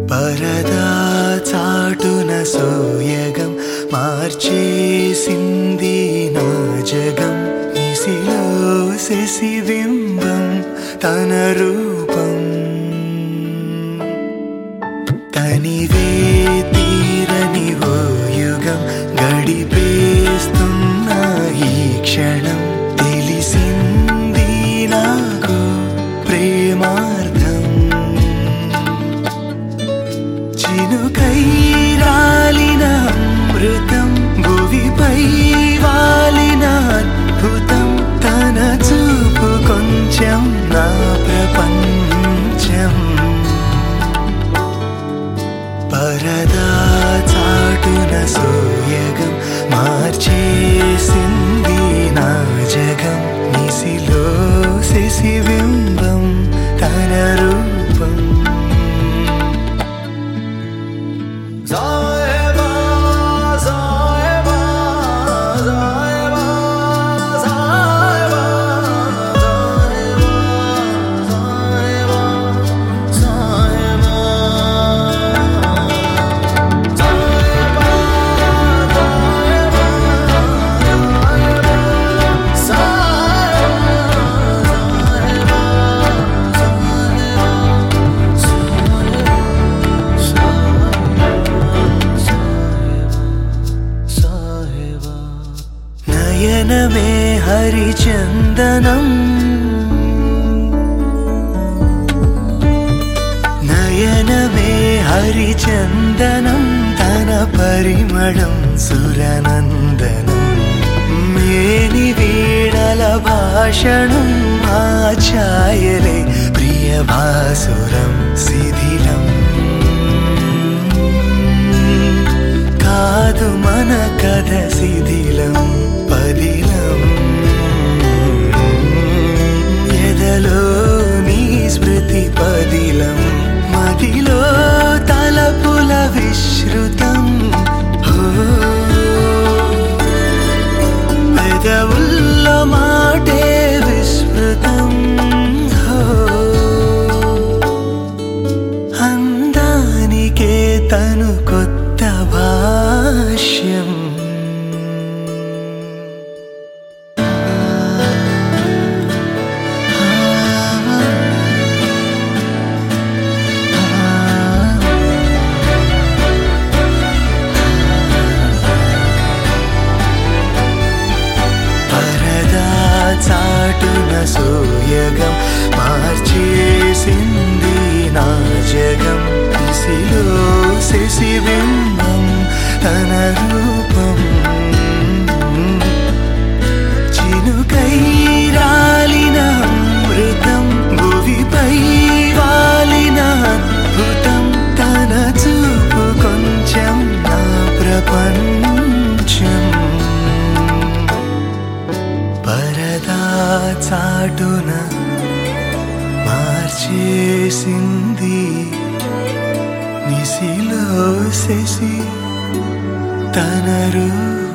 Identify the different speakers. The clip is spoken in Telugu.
Speaker 1: పరదా చాటున సోయగం మార్చేసింది నా జగం. నిసిలో శశిబింబం తన రూపం. తనివే తీరని ఓ యుగం గడిపేస్తున్న ఈ క్షణం. తెలిసింది నాకు ప్రేమార్థం. చినుకై రాలిన అమృతం భువిపై వాలిన అద్భుతం. తన చూపు కొంచెం నా ప్రపంచం. పరదా చాటున సోయగం మార్చేసింది నా జగం. నిసిలో శశిబింబం తన రూపం. నయనమే హరిచందనం. నయనమే హరిచందనం. తన పరిమళం సురనందనం. మేని వీణల భాషణం ఆ ఛాయలే ప్రియ భాసురం శిథిలం. కాదు మన కథ శిథిలం పదిలం. ఎదలో నీ స్మృతి పదిలం. మదిలో తలపుల విశ్రుతం. పెదవుల్లో మాటే విస్మృతం. అందానికే తను కొత్త భాష్యం. పరదా చాటున సోయగం మార్చేసింది నా జగం. నిసిలో శశిబింబం తన రూపం. చినుకై రాలిన అమృతం భువిపై వాలిన అద్భుతం. తన చూపు కొంచెం నా ప్రపంచం. పరదా చాటున మార్చేసింది నిసిలో శశి తన రూపం.